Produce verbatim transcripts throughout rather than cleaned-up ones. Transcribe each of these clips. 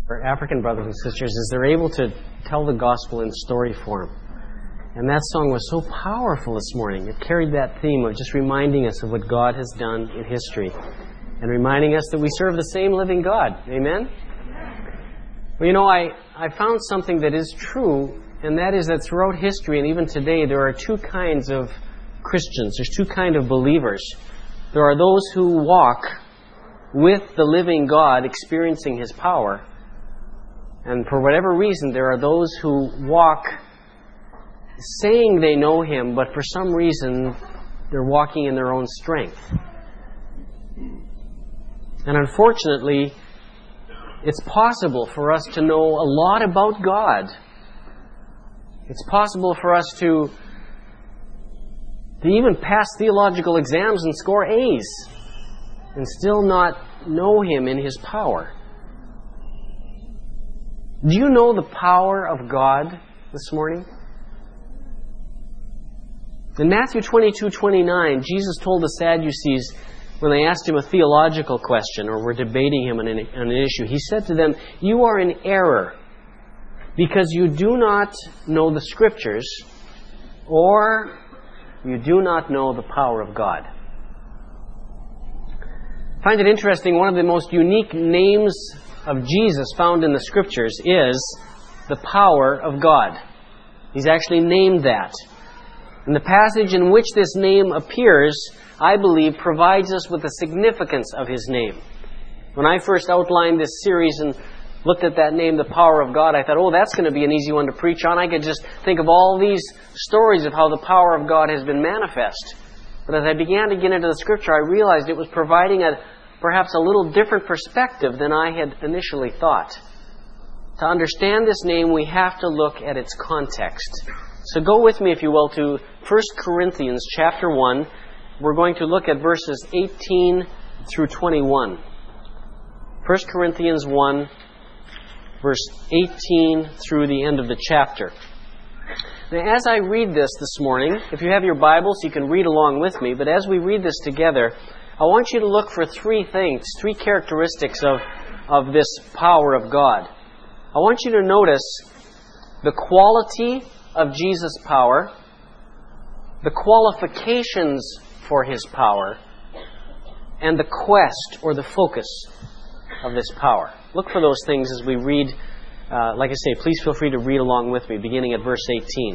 our African brothers and sisters is they're able to tell the gospel in story form. And that song was so powerful this morning. It carried that theme of just reminding us of what God has done in history and reminding us that we serve the same living God. Amen? Well, you know, I, I found something that is true, and that is that throughout history and even today, there are two kinds of Christians. There's two kinds of believers. There are those who walk with the living God, experiencing His power. And for whatever reason, there are those who walk saying they know Him, but for some reason, they're walking in their own strength. And unfortunately, it's possible for us to know a lot about God. It's possible for us to, to even pass theological exams and score A's and still not know Him in His power. Do you know the power of God this morning? In Matthew twenty-two twenty-nine, Jesus told the Sadducees, when they asked Him a theological question or were debating Him on an, on an issue, He said to them, "You are in error because you do not know the Scriptures or you do not know the power of God." I find it interesting, one of the most unique names of Jesus found in the Scriptures is the power of God. He's actually named that. And the passage in which this name appears, I believe, provides us with the significance of His name. When I first outlined this series and looked at that name, the power of God, I thought, oh, that's going to be an easy one to preach on. I could just think of all these stories of how the power of God has been manifest. But as I began to get into the Scripture, I realized it was providing a perhaps a little different perspective than I had initially thought. To understand this name, we have to look at its context. So go with me, if you will, to First Corinthians chapter one. We're going to look at verses eighteen through twenty-one. First Corinthians one, verse eighteen through the end of the chapter. Now, as I read this this morning, if you have your Bibles, you can read along with me. But as we read this together, I want you to look for three things, three characteristics of, of this power of God. I want you to notice the quality of Jesus' power, the qualifications for His power, and the quest or the focus of this power. Look for those things as we read. Uh, like I say, please feel free to read along with me, beginning at verse eighteen.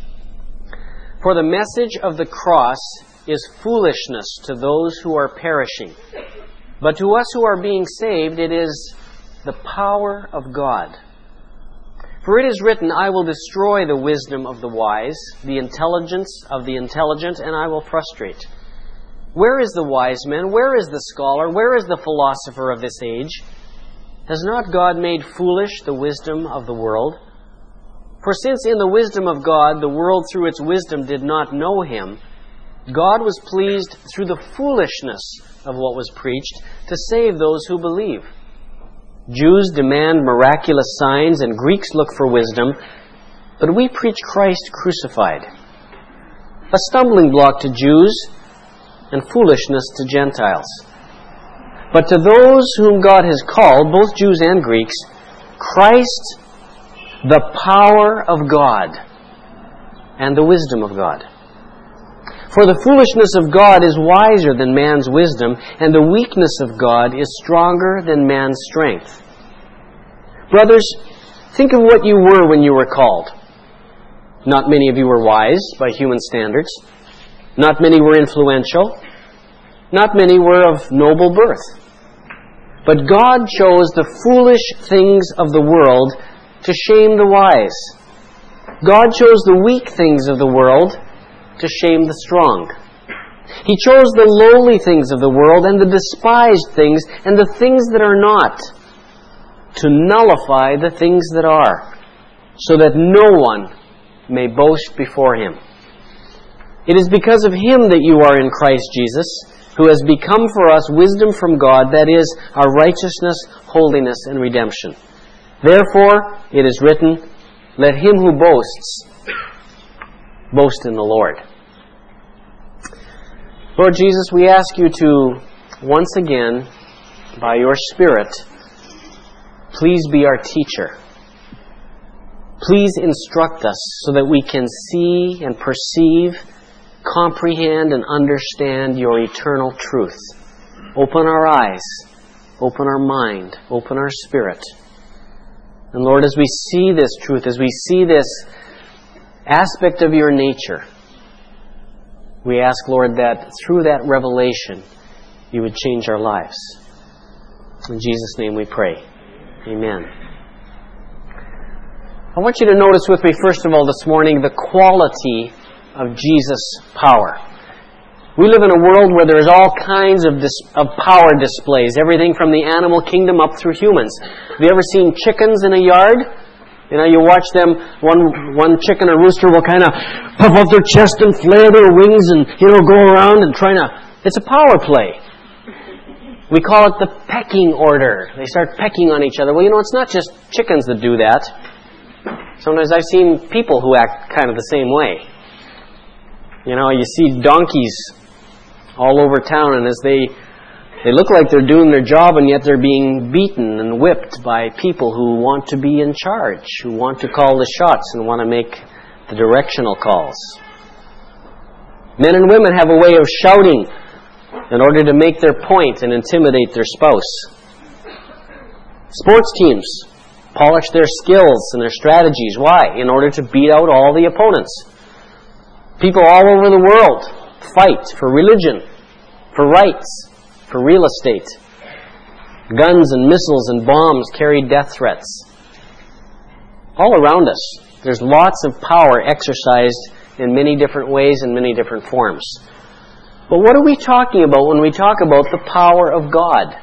"For the message of the cross is foolishness to those who are perishing, but to us who are being saved it is the power of God. For it is written, I will destroy the wisdom of the wise, the intelligence of the intelligent, and I will frustrate. Where is the wise man? Where is the scholar? Where is the philosopher of this age? Has not God made foolish the wisdom of the world? For since in the wisdom of God the world through its wisdom did not know Him, God was pleased through the foolishness of what was preached to save those who believe. Jews demand miraculous signs and Greeks look for wisdom, but we preach Christ crucified, a stumbling block to Jews and foolishness to Gentiles. But to those whom God has called, both Jews and Greeks, Christ, the power of God and the wisdom of God. For the foolishness of God is wiser than man's wisdom, and the weakness of God is stronger than man's strength. Brothers, think of what you were when you were called. Not many of you were wise by human standards. Not many were influential. Not many were of noble birth. But God chose the foolish things of the world to shame the wise. God chose the weak things of the world to shame the strong. He chose the lowly things of the world and the despised things and the things that are not to nullify the things that are, so that no one may boast before Him. It is because of Him that you are in Christ Jesus, who has become for us wisdom from God, that is, our righteousness, holiness, and redemption. Therefore, it is written, let him who boasts boast in the Lord. Lord Jesus, we ask you to, once again, by your Spirit, Please be our teacher. Please instruct us so that we can see and perceive, comprehend and understand your eternal truth. Open our eyes, open our mind, open our spirit. And Lord, as we see this truth, as we see this aspect of your nature, we ask, Lord, that through that revelation, you would change our lives. In Jesus' name we pray. Amen. I want you to notice with me, first of all, this morning, the quality of Jesus' power. We live in a world where there's all kinds of, dis- of power displays, everything from the animal kingdom up through humans. Have you ever seen chickens in a yard? You know, you watch them, one one chicken or rooster will kind of puff out their chest and flare their wings and, you know, go around and try to... It's a power play. We call it the pecking order. They start pecking on each other. Well, you know, it's not just chickens that do that. Sometimes I've seen people who act kind of the same way. You know, you see donkeys all over town, and as they they look like they're doing their job, and yet they're being beaten and whipped by people who want to be in charge, who want to call the shots and want to make the directional calls. Men and women have a way of shouting in order to make their point and intimidate their spouse. Sports teams polish their skills and their strategies. Why? In order to beat out all the opponents. People all over the world fight for religion, for rights, for real estate. Guns and missiles and bombs carry death threats. All around us, there's lots of power exercised in many different ways and many different forms. But what are we talking about when we talk about the power of God?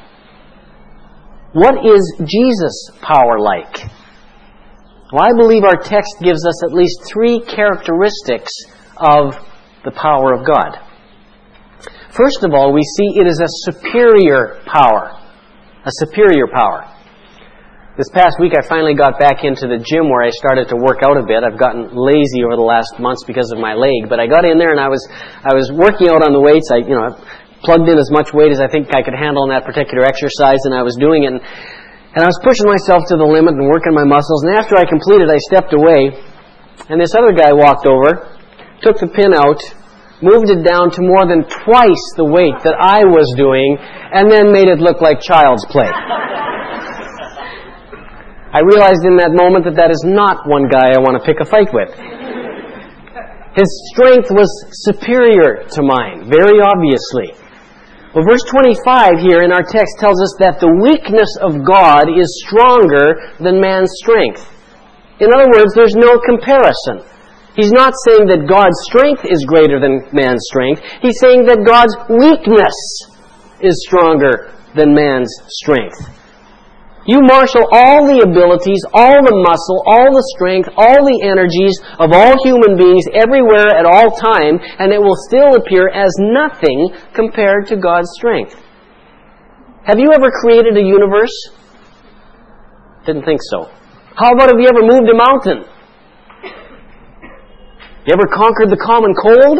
What is Jesus' power like? Well, I believe our text gives us at least three characteristics of the power of God. First of all, we see it is a superior power. A superior power. This past week I finally got back into the gym where I started to work out a bit. I've gotten lazy over the last months because of my leg, but I got in there and I was I was working out on the weights. I you know plugged in as much weight as I think I could handle in that particular exercise, and I was doing it. And, and I was pushing myself to the limit and working my muscles. And after I completed, I stepped away, and this other guy walked over, took the pin out, moved it down to more than twice the weight that I was doing, and then made it look like child's play. I realized in that moment that that is not one guy I want to pick a fight with. His strength was superior to mine, very obviously. Well, verse twenty-five here in our text tells us that the weakness of God is stronger than man's strength. In other words, there's no comparison. He's not saying that God's strength is greater than man's strength. He's saying that God's weakness is stronger than man's strength. You marshal all the abilities, all the muscle, all the strength, all the energies of all human beings everywhere at all time, and it will still appear as nothing compared to God's strength. Have you ever created a universe? Didn't think so. How about have you ever moved a mountain? You ever conquered the common cold?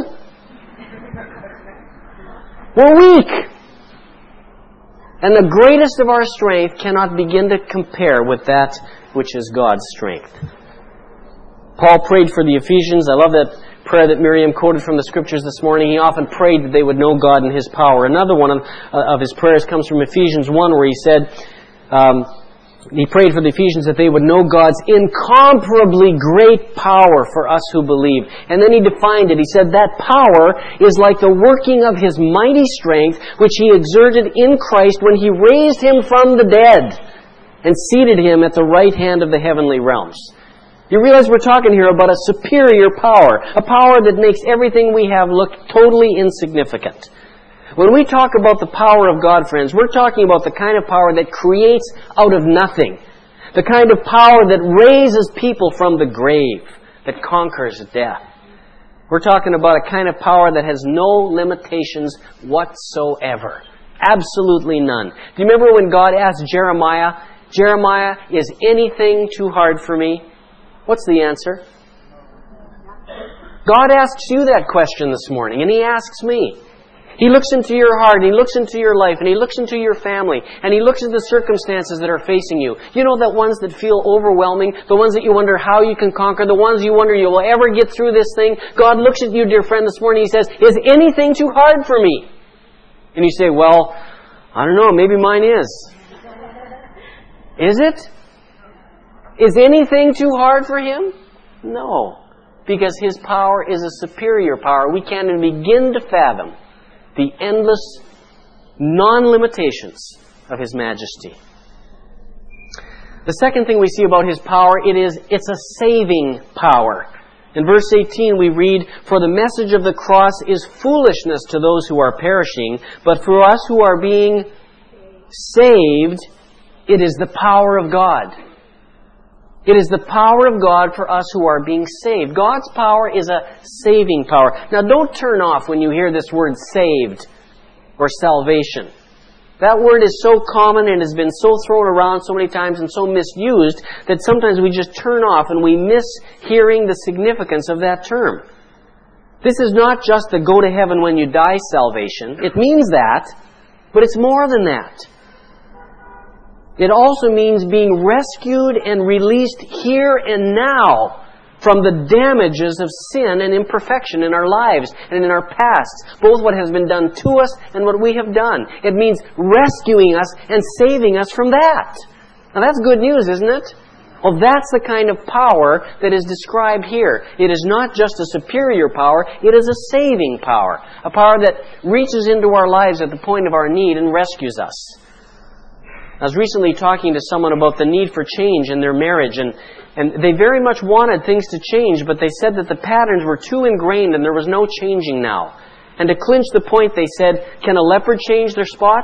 We're weak. And the greatest of our strength cannot begin to compare with that which is God's strength. Paul prayed for the Ephesians. I love that prayer that Miriam quoted from the Scriptures this morning. He often prayed that they would know God and His power. Another one of, uh, of his prayers comes from Ephesians one, where he said, um, he prayed for the Ephesians that they would know God's incomparably great power for us who believe. And then he defined it. He said that power is like the working of His mighty strength, which He exerted in Christ when He raised Him from the dead and seated Him at the right hand of the heavenly realms. You realize we're talking here about a superior power, a power that makes everything we have look totally insignificant. When we talk about the power of God, friends, we're talking about the kind of power that creates out of nothing. The kind of power that raises people from the grave, that conquers death. We're talking about a kind of power that has no limitations whatsoever. Absolutely none. Do you remember when God asked Jeremiah, Jeremiah, is anything too hard for me? What's the answer? God asks you that question this morning, and He asks me. He looks into your heart, and He looks into your life, and He looks into your family, and He looks at the circumstances that are facing you. You know, that ones that feel overwhelming, the ones that you wonder how you can conquer, the ones you wonder you will ever get through this thing. God looks at you, dear friend, this morning. He says, "Is anything too hard for me?" And you say, "Well, I don't know, maybe mine is." Is it? Is anything too hard for Him? No. Because His power is a superior power. We can't even begin to fathom the endless non-limitations of His majesty. The second thing we see about His power, it is, it's a saving power. In verse eighteen we read, "For the message of the cross is foolishness to those who are perishing, but for us who are being saved, it is the power of God." It is the power of God for us who are being saved. God's power is a saving power. Now, don't turn off when you hear this word saved or salvation. That word is so common and has been so thrown around so many times and so misused that sometimes we just turn off and we miss hearing the significance of that term. This is not just the go to heaven when you die salvation. It means that, but it's more than that. It also means being rescued and released here and now from the damages of sin and imperfection in our lives and in our pasts, both what has been done to us and what we have done. It means rescuing us and saving us from that. Now that's good news, isn't it? Well, that's the kind of power that is described here. It is not just a superior power, it is a saving power. A power that reaches into our lives at the point of our need and rescues us. I was recently talking to someone about the need for change in their marriage, and, and they very much wanted things to change, but they said that the patterns were too ingrained and there was no changing now. And to clinch the point, they said, "Can a leopard change their spots?"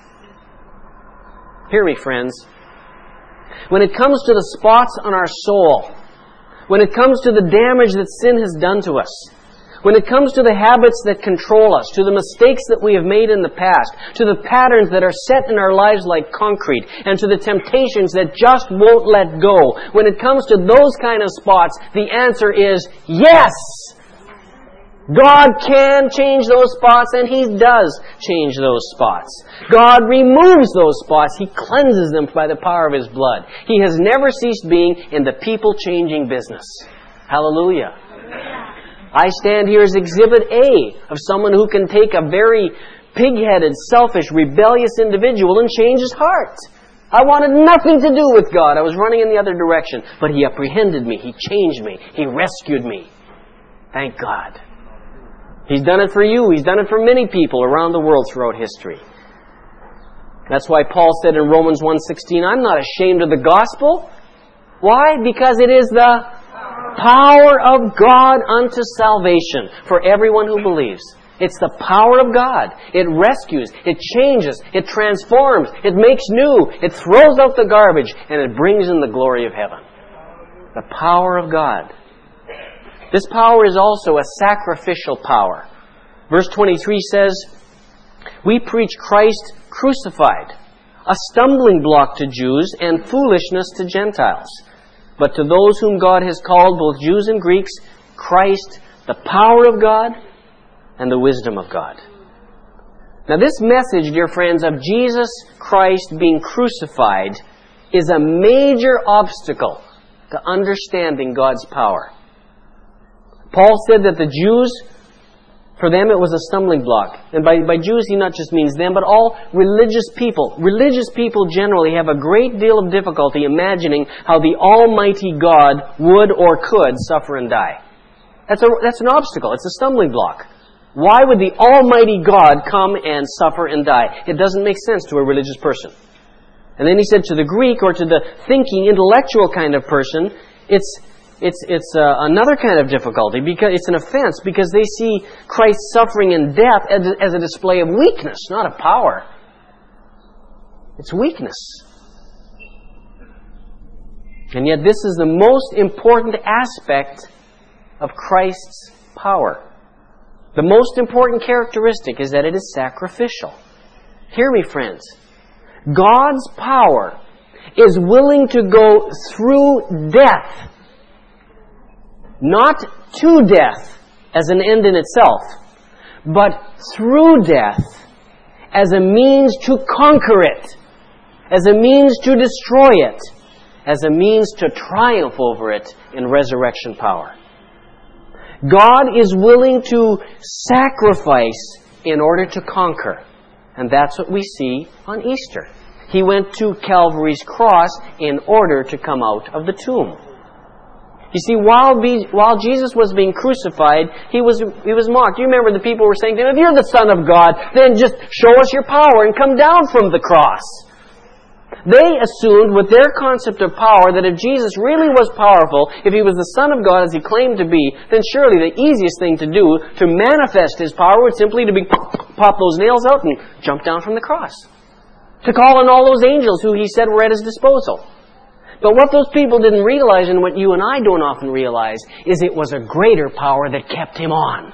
Hear me, friends. When it comes to the spots on our soul, when it comes to the damage that sin has done to us, when it comes to the habits that control us, to the mistakes that we have made in the past, to the patterns that are set in our lives like concrete, and to the temptations that just won't let go, when it comes to those kind of spots, the answer is yes! God can change those spots, and He does change those spots. God removes those spots. He cleanses them by the power of His blood. He has never ceased being in the people-changing business. Hallelujah. I stand here as Exhibit A of someone who can take a very pig-headed, selfish, rebellious individual and change his heart. I wanted nothing to do with God. I was running in the other direction. But He apprehended me. He changed me. He rescued me. Thank God. He's done it for you. He's done it for many people around the world throughout history. That's why Paul said in Romans one sixteen, "I'm not ashamed of the gospel." Why? Because it is the power of God unto salvation for everyone who believes. It's the power of God. It rescues, it changes, it transforms, it makes new, it throws out the garbage, and it brings in the glory of heaven. The power of God. This power is also a sacrificial power. Verse twenty-three says, "We preach Christ crucified, a stumbling block to Jews and foolishness to Gentiles. But to those whom God has called, both Jews and Greeks, Christ, the power of God and the wisdom of God." Now this message, dear friends, of Jesus Christ being crucified is a major obstacle to understanding God's power. Paul said that the Jews, for them it was a stumbling block. And by, by Jews he not just means them, but all religious people. Religious people generally have a great deal of difficulty imagining how the Almighty God would or could suffer and die. That's, a, that's an obstacle. It's a stumbling block. Why would the Almighty God come and suffer and die? It doesn't make sense to a religious person. And then he said to the Greek, or to the thinking, intellectual kind of person, it's It's it's uh, another kind of difficulty, because it's an offense, because they see Christ's suffering and death as, as a display of weakness, not of power. It's weakness. And yet this is the most important aspect of Christ's power. The most important characteristic is that it is sacrificial. Hear me, friends. God's power is willing to go through death, not to death as an end in itself, but through death as a means to conquer it, as a means to destroy it, as a means to triumph over it in resurrection power. God is willing to sacrifice in order to conquer. And that's what we see on Easter. He went to Calvary's cross in order to come out of the tomb. You see, while, be, while Jesus was being crucified, he was, he was mocked. You remember the people were saying to him, if you're the Son of God, then just show us your power and come down from the cross. They assumed with their concept of power that if Jesus really was powerful, if he was the Son of God as he claimed to be, then surely the easiest thing to do to manifest his power would simply to be pop those nails out and jump down from the cross. To call in all those angels who he said were at his disposal. But what those people didn't realize, and what you and I don't often realize, is it was a greater power that kept him on.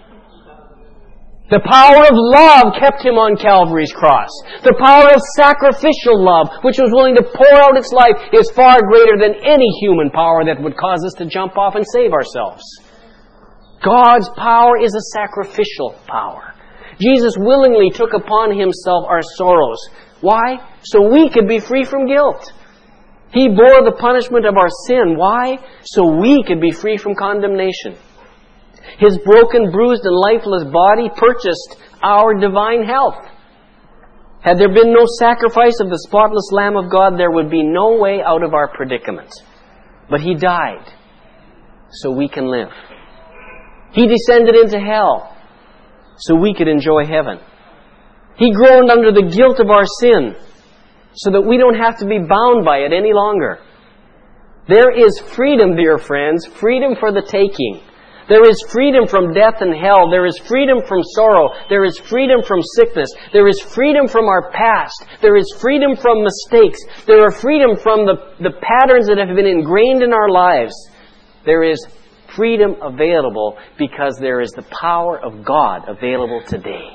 The power of love kept him on Calvary's cross. The power of sacrificial love, which was willing to pour out its life, is far greater than any human power that would cause us to jump off and save ourselves. God's power is a sacrificial power. Jesus willingly took upon himself our sorrows. Why? So we could be free from guilt. He bore the punishment of our sin. Why? So we could be free from condemnation. His broken, bruised, and lifeless body purchased our divine health. Had there been no sacrifice of the spotless Lamb of God, there would be no way out of our predicament. But He died so we can live. He descended into hell so we could enjoy heaven. He groaned under the guilt of our sin so that we don't have to be bound by it any longer. There is freedom, dear friends, freedom for the taking. There is freedom from death and hell. There is freedom from sorrow. There is freedom from sickness. There is freedom from our past. There is freedom from mistakes. There are freedom from the, the patterns that have been ingrained in our lives. There is freedom available because there is the power of God available today.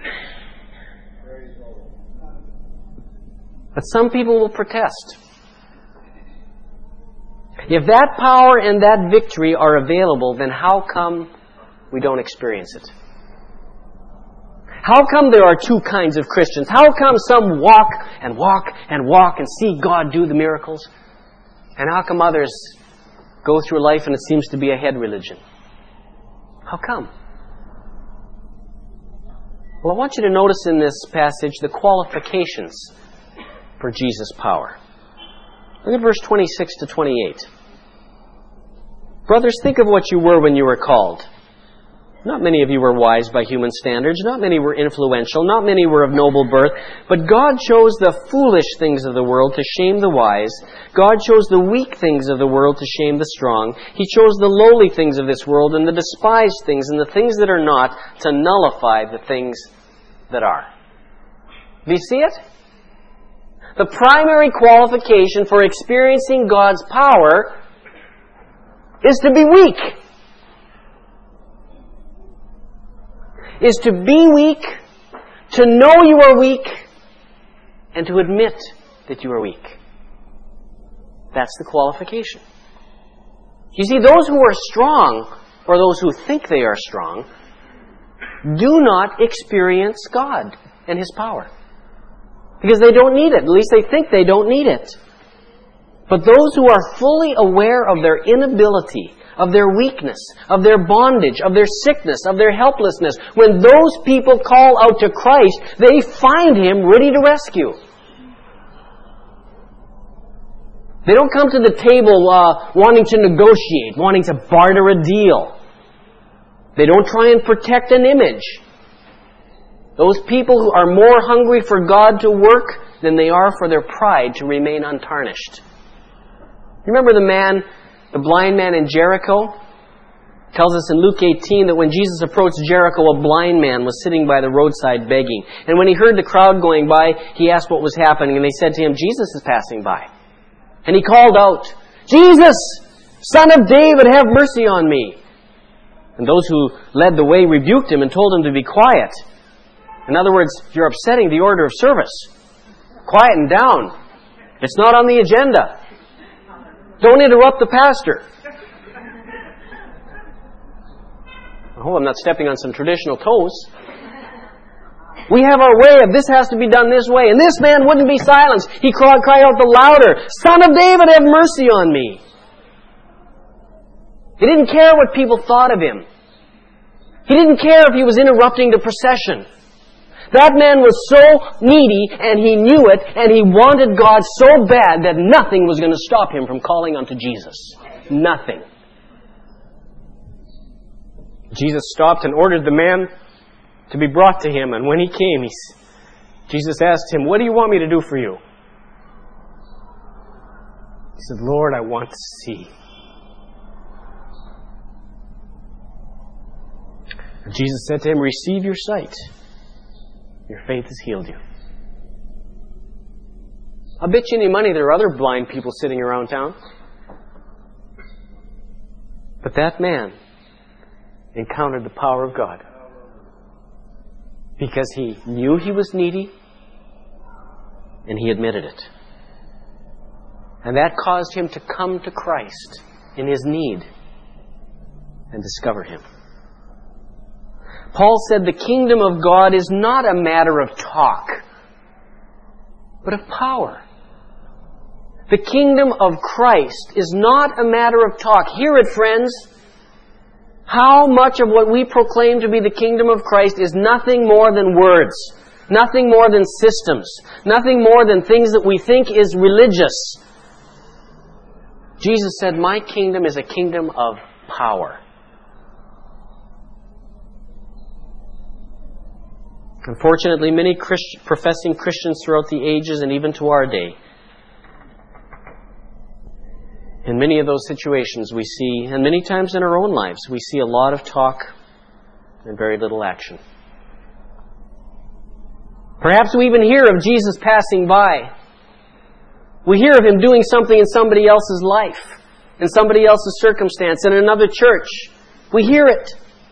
But some people will protest. If that power and that victory are available, then how come we don't experience it? How come there are two kinds of Christians? How come some walk and walk and walk and see God do the miracles? And how come others go through life and it seems to be a head religion? How come? Well, I want you to notice in this passage the qualifications for Jesus' power. Look at verse twenty-six to twenty-eight. Brothers, think of what you were when you were called. Not many of you were wise by human standards. Not many were influential. Not many were of noble birth. But God chose the foolish things of the world to shame the wise. God chose the weak things of the world to shame the strong. He chose the lowly things of this world and the despised things and the things that are not to nullify the things that are. Do you see it? The primary qualification for experiencing God's power is to be weak. Is to be weak, to know you are weak, and to admit that you are weak. That's the qualification. You see, those who are strong, or those who think they are strong, do not experience God and His power. Because they don't need it. At least they think they don't need it. But those who are fully aware of their inability, of their weakness, of their bondage, of their sickness, of their helplessness, when those people call out to Christ, they find Him ready to rescue. They don't come to the table uh, wanting to negotiate, wanting to barter a deal. They don't try and protect an image. Those people who are more hungry for God to work than they are for their pride to remain untarnished. Remember the man, the blind man in Jericho? It tells us in Luke eighteen that when Jesus approached Jericho, a blind man was sitting by the roadside begging. And when he heard the crowd going by, he asked what was happening, and they said to him, Jesus is passing by. And he called out, Jesus, Son of David, have mercy on me. And those who led the way rebuked him and told him to be quiet. In other words, you're upsetting the order of service. Quieten down. It's not on the agenda. Don't interrupt the pastor. I hope I'm not stepping on some traditional toes. We have our way of this has to be done this way. And this man wouldn't be silenced. He cried, cried out the louder, Son of David, have mercy on me. He didn't care what people thought of him. He didn't care if he was interrupting the procession. That man was so needy, and he knew it, and he wanted God so bad that nothing was going to stop him from calling unto Jesus. Nothing. Jesus stopped and ordered the man to be brought to him, and when he came, he, Jesus asked him, what do you want me to do for you? He said, Lord, I want to see. And Jesus said to him, receive your sight. Your faith has healed you. I'll bet you any money there are other blind people sitting around town. But that man encountered the power of God. Because he knew he was needy, and he admitted it. And that caused him to come to Christ in his need and discover Him. Paul said the kingdom of God is not a matter of talk, but of power. The kingdom of Christ is not a matter of talk. Hear it, friends. How much of what we proclaim to be the kingdom of Christ is nothing more than words, nothing more than systems, nothing more than things that we think is religious. Jesus said, my kingdom is a kingdom of power. Unfortunately, many Christ- professing Christians throughout the ages and even to our day, in many of those situations we see, and many times in our own lives, we see a lot of talk and very little action. Perhaps we even hear of Jesus passing by. We hear of Him doing something in somebody else's life, in somebody else's circumstance, in another church. We hear it.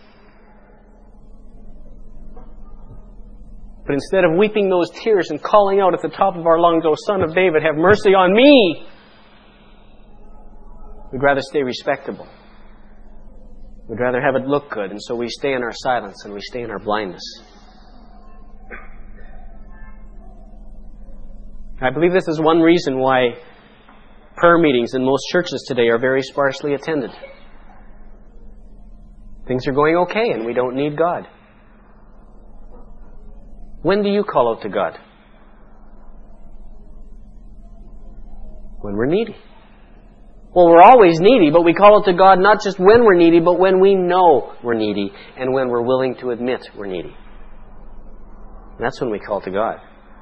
But instead of weeping those tears and calling out at the top of our lungs, O Son of David, have mercy on me, we'd rather stay respectable. We'd rather have it look good, and so we stay in our silence and we stay in our blindness. I believe this is one reason why prayer meetings in most churches today are very sparsely attended. Things are going okay and we don't need God. When do you call out to God? When we're needy. Well, we're always needy, but we call out to God not just when we're needy, but when we know we're needy and when we're willing to admit we're needy. And that's when we call to God.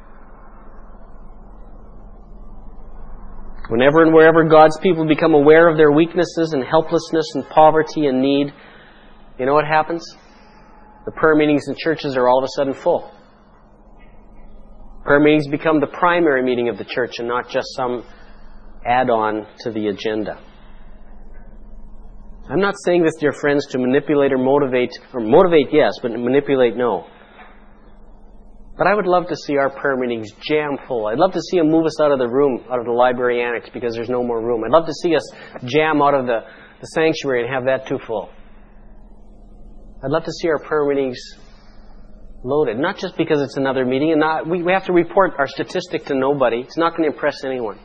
Whenever and wherever God's people become aware of their weaknesses and helplessness and poverty and need, you know what happens? The prayer meetings in churches are all of a sudden full. Prayer meetings become the primary meeting of the church and not just some add-on to the agenda. I'm not saying this, dear friends, to manipulate or motivate, or motivate, yes, but manipulate, no. But I would love to see our prayer meetings jam full. I'd love to see them move us out of the room, out of the library annex, because there's no more room. I'd love to see us jam out of the, the sanctuary and have that too full. I'd love to see our prayer meetings loaded, not just because it's another meeting, and not we, we have to report our statistic to nobody. It's not going to impress anyone.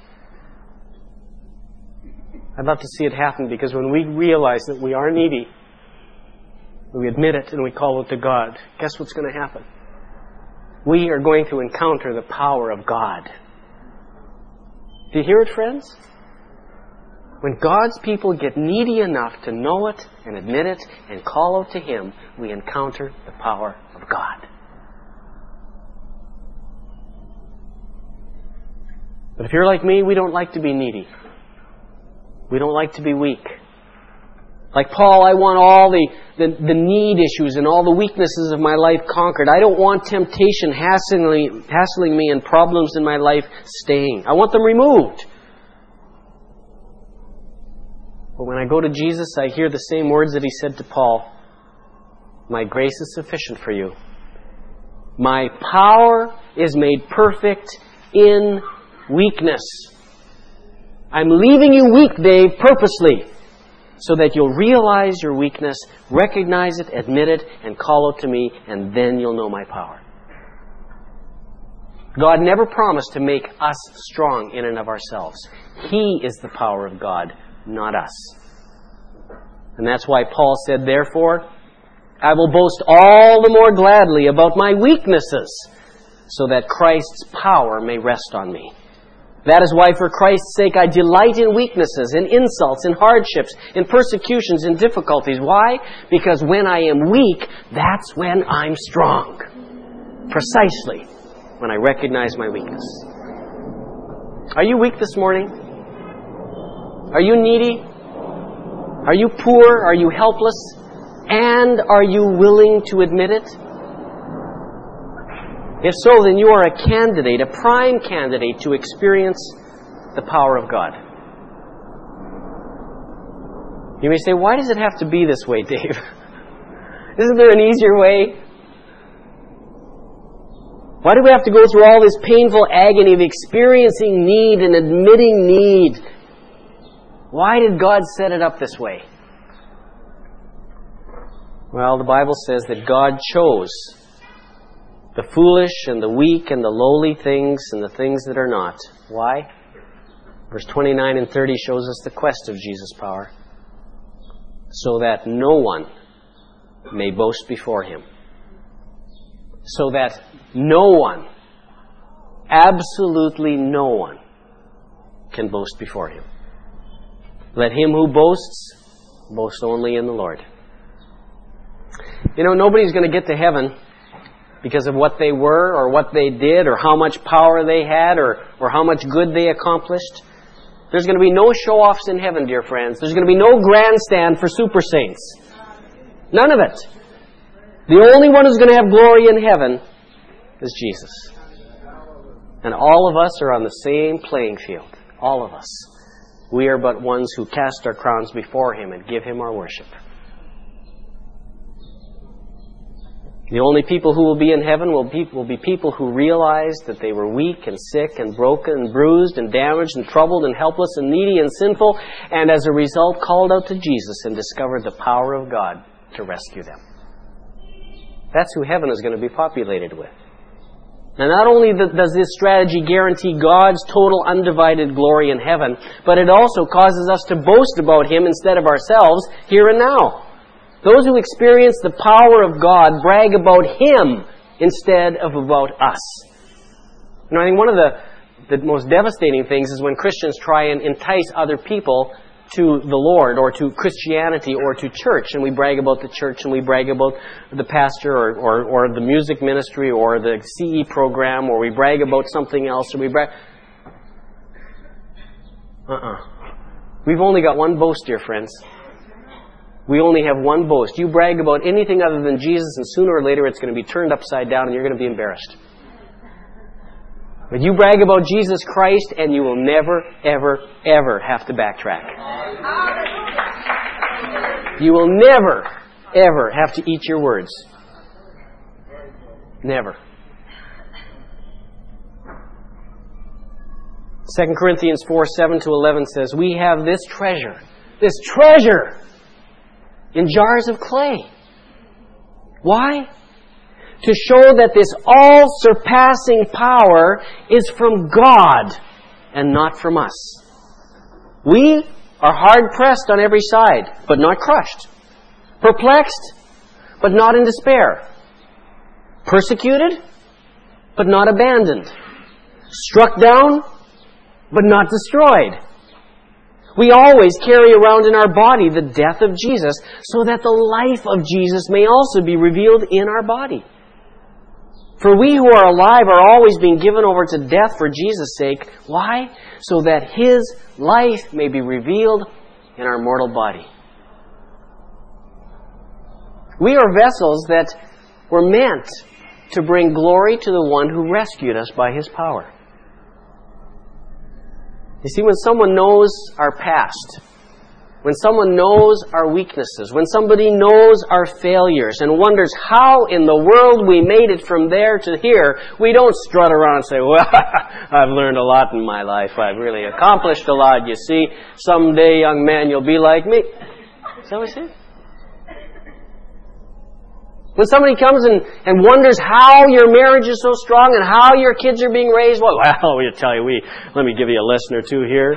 I'd love to see it happen because when we realize that we are needy, we admit it and we call it to God, guess what's going to happen? We are going to encounter the power of God. Do you hear it, friends? When God's people get needy enough to know it and admit it and call out to Him, we encounter the power of God. But if you're like me, we don't like to be needy. We don't like to be weak. Like Paul, I want all the, the, the need issues and all the weaknesses of my life conquered. I don't want temptation hassling, hassling me and problems in my life staying. I want them removed. But when I go to Jesus, I hear the same words that He said to Paul. My grace is sufficient for you. My power is made perfect in weakness. I'm leaving you weak, Dave, purposely. so that you'll realize your weakness, recognize it, admit it, and call out to me, and then you'll know my power. God never promised to make us strong in and of ourselves. He is the power of God, not us. And that's why Paul said, therefore, I will boast all the more gladly about my weaknesses, so that Christ's power may rest on me. That is why, for Christ's sake, I delight in weaknesses, in insults, in hardships, in persecutions, in difficulties. Why? Because when I am weak, that's when I'm strong. Precisely when I recognize my weakness. Are you weak this morning? Are you needy? Are you poor? Are you helpless? And are you willing to admit it? If so, then you are a candidate, a prime candidate to experience the power of God. You may say, why does it have to be this way, Dave? Isn't there an easier way? Why do we have to go through all this painful agony of experiencing need and admitting need? Why did God set it up this way? Well, the Bible says that God chose the foolish and the weak and the lowly things and the things that are not. Why? Verse twenty-nine and thirty shows us the quest of Jesus' power. So that no one may boast before Him. So that no one, absolutely no one, can boast before Him. Let him who boasts, boast only in the Lord. You know, nobody's going to get to heaven because of what they were or what they did or how much power they had or, or how much good they accomplished. There's going to be no show-offs in heaven, dear friends. There's going to be no grandstand for super saints. None of it. The only one who's going to have glory in heaven is Jesus. And all of us are on the same playing field. All of us. We are but ones who cast our crowns before Him and give Him our worship. The only people who will be in heaven will be, will be people who realized that they were weak and sick and broken and bruised and damaged and troubled and helpless and needy and sinful, and as a result called out to Jesus and discovered the power of God to rescue them. That's who heaven is going to be populated with. And not only does this strategy guarantee God's total undivided glory in heaven, but it also causes us to boast about Him instead of ourselves here and now. Those who experience the power of God brag about Him instead of about us. You know, I think one of the, the most devastating things is when Christians try and entice other people to the Lord or to Christianity or to church, and we brag about the church and we brag about the pastor or, or, or the music ministry or the C E program, or we brag about something else, or we brag... Uh-uh. We've only got one boast, dear friends. We only have one boast. You brag about anything other than Jesus, and sooner or later it's going to be turned upside down and you're going to be embarrassed. But you brag about Jesus Christ and you will never, ever, ever have to backtrack. You will never, ever have to eat your words. Never. Second Corinthians four, seven to eleven says, we have this treasure, this treasure in jars of clay. Why? To show that this all-surpassing power is from God and not from us. We are hard-pressed on every side, but not crushed. Perplexed, but not in despair. Persecuted, but not abandoned. Struck down, but not destroyed. We always carry around in our body the death of Jesus, so that the life of Jesus may also be revealed in our body. For we who are alive are always being given over to death for Jesus' sake. Why? So that His life may be revealed in our mortal body. We are vessels that were meant to bring glory to the one who rescued us by His power. You see, when someone knows our past, when someone knows our weaknesses, when somebody knows our failures and wonders how in the world we made it from there to here, we don't strut around and say, well, I've learned a lot in my life. I've really accomplished a lot. You see, someday, young man, you'll be like me. Is that what I said? When somebody comes and, and wonders how your marriage is so strong and how your kids are being raised, well, well, we tell you, we let me give you a lesson or two here.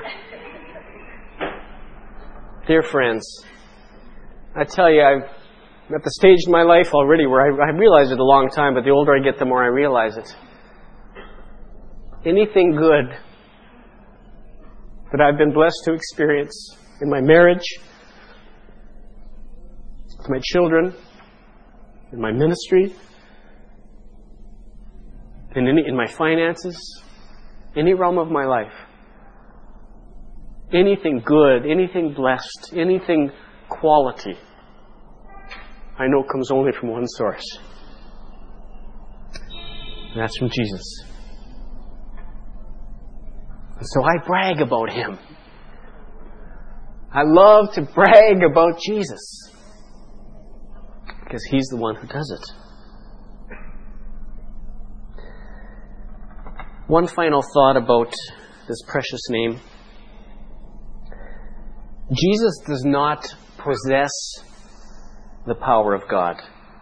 Dear friends, I tell you, I'm at the stage in my life already where I, I realized it a long time, but the older I get, the more I realize it. Anything good that I've been blessed to experience in my marriage, with my children, in my ministry, in, any, in my finances, any realm of my life, anything good, anything blessed, anything quality, I know comes only from one source. And that's from Jesus. And so I brag about Him. I love to brag about Jesus. Because He's the one who does it. One final thought about this precious name. Jesus does not possess the power of God.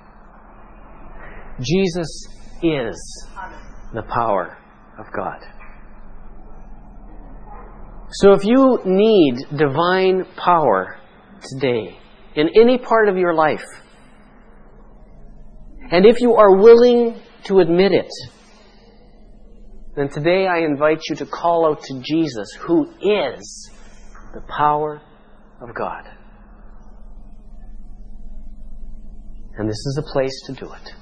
Jesus is the power of God. So if you need divine power today, in any part of your life, and if you are willing to admit it, then today I invite you to call out to Jesus, who is the power of God. And this is a place to do it.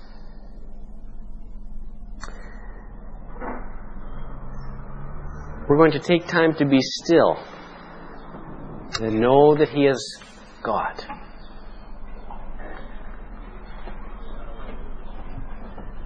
We're going to take time to be still and know that He is God.